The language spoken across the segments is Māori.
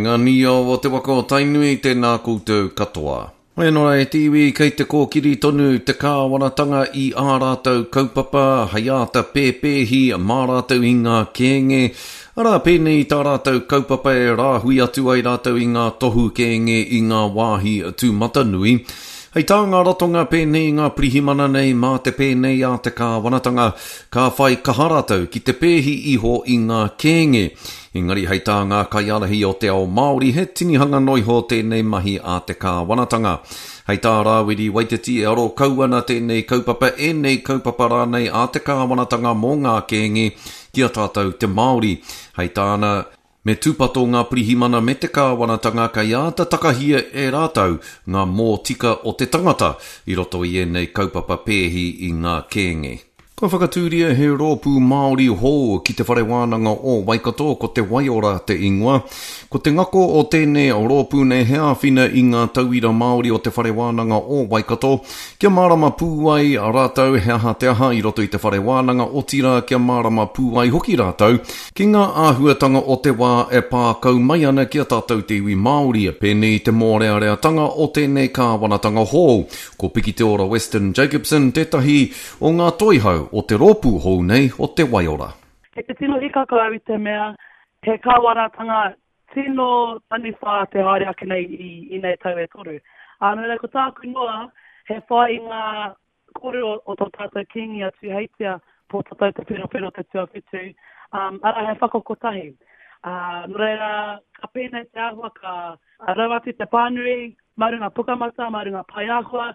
ngā nio o te wako tainui tēnā koutou katoa. Hoi anō e tiwi kei te kōkiri tonu te kāwanatanga I ā rātou kaupapa, hai āta pēpēhi, mā rātou I ngā kēnge, ara pēnei tā rātou kaupapa e rāhui atu ai rātou I ngā tohu kēnge I ngā wāhi tūmatanui. Hei tā ngā ratonga pēnei ngā pirihimana nei mā te pēnei a te kāwanatanga, ka whai kaharatau ki te pēhi iho I ngā kēnge. Engari hei tā ngā kaiarahi o te ao Māori he tinihanga noiho tēnei mahi a te kāwanatanga. Hei tā rāwiri Waititi e aro kauana tēnei kaupapa e nei kaupapa rānei a te kāwanatanga mō ngā kēnge kia tātou te Māori. Hei tāna me tūpato ngā pirihimana me te kāwanatanga kai āta takahia e rātou ngā mō tika o te tangata I roto I e nei kaupapa pēhi I ngā kēnge. Ko whakatūria he rōpū Māori hō ki te whare wānanga o Waikato ko te Waiora te ingoa. Ko te ngako o tēnei o rōpū nei hea whina I ngā tauira Māori o te whare wānanga o Waikato. Kia mārama pūai a rātou he aha te aha I roto I te whare wānanga o tira kia mārama pūai hoki rātou. Ki ngā āhuatanga o te wā e pākau mai ana kia tātou te iwi Māori e pēnei te mōreareatanga o tēnei kāwanatanga hō. Ko Piki te ora Western Jacobson tētahi o ngā toihau o te rōpū hou nei o te Waiora. He te tino I kakau I te mea, he kāwaratanga tino taniwha te haere ake nei I nei tau e toru. Nō ko tāku noa, he whai ngā kore o tō tātou kingi atu heitia po tātou te whiro te tuawhitu, ara he whakokotahi. Nō reira, ka pēnei te ahua ka rawati te pānui, marunga pukamata, marunga paiahua,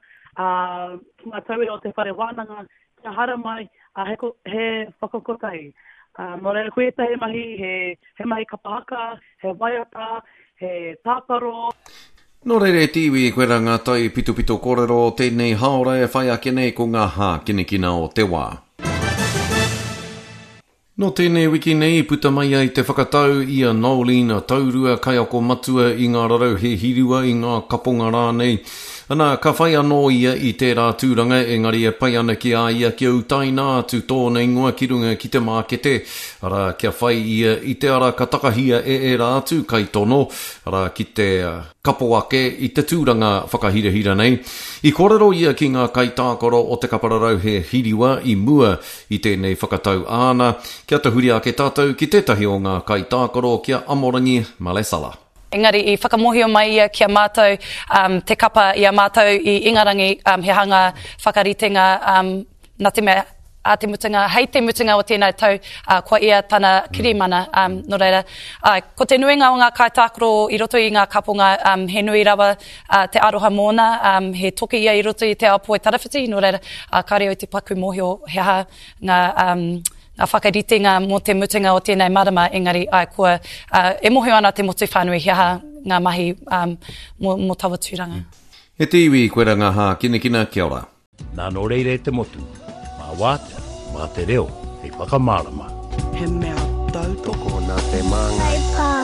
ki ngā tauira o te whare wānanga, kia hara mai, he whakakotahi. Nō reira koe he mahi, he mahi kapahaka, he waiata, he tāparo. Nō reire tiwi koe ra ngā tai pito kōrero tēnei haora e whai ake nei ko ngā hā kinekina o te wā. No tēnei wiki nei puta mai ai te whakatau I a Nolina taurua kai ako matua I ngā rarau he hirua I ngā kaponga rānei. Ana, ka whai anō ia I tērā tūranga engari e pai ana ki a ia ki au taina atu tōna ingoa ki runga ki te mākete. Ara, kia whai ia I te ara ka takahia e rā atu kai tono. Ara, ki te kapo ake I te tūranga whakahirahira nei. I kōrero ia ki ngā kai tākoro o te kapararau he hiriwa I mua I tēnei whakatau āna. Kia te huri ake tātou ki tētahi o ngā kai tākoro kia Amorangi Malesala. Engari I whakamohio mai ia kia mātou te kapa ia mātou I ingarangi he hanga whakaritenga nā te mea a te mutunga, hei te mutunga o tēnei tau kua ia tana kirimana no reira. Ko te nuinga o ngā kaitākoro I roto I ngā kaponga he nui rawa te aroha mōna, he toki ia I roto I te apoe tarawhiti no reira. Ka reo I te paku mohio he aha ngā whakaritenga mō te mutunga o tēnei marama engari kua e mohio ana te motu whānui he aha ngā mahi mō tawa tūranga. He te iwi koe ra ngā hā kinekina kia ora. Nā no reire te motu, mā wātea, mā te reo, hei whakamārama. He mea tautoko nā te māngai.